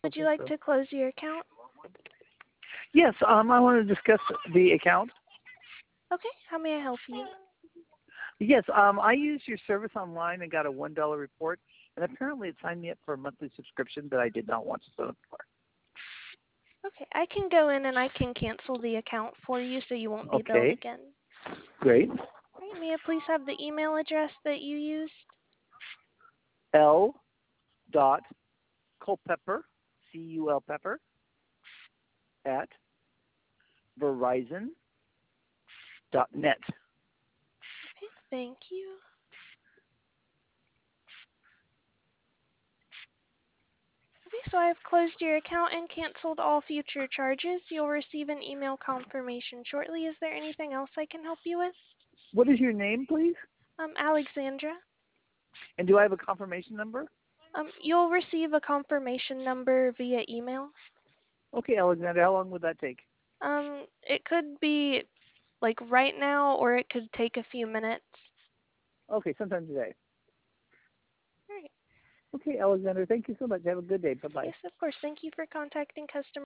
Would you Okay, like so. to close your account? Yes, I want to discuss the account. Okay, how may I help you? Yes, I used your service online and got a $1 report, and apparently it signed me up for a monthly subscription that I did not want to sign up for. Okay, I can go in and I can cancel the account for you so you won't be billed Okay, again. great. All right, may I please have the email address that you used? L. Dot Culpepper, C-U-L Pepper, at Verizon. Net. Okay, thank you. Okay, so I've closed your account and canceled all future charges. You'll receive an email confirmation shortly. Is there anything else I can help you with? What is your name, please? Alexandra. And do I have a confirmation number? You'll receive a confirmation number via email. Okay, Alexander, how long would that take? It could be like right now or it could take a few minutes. Okay, sometime today. All right. Okay, Alexander, thank you so much. Have a good day. Bye-bye. Yes, of course. Thank you for contacting customer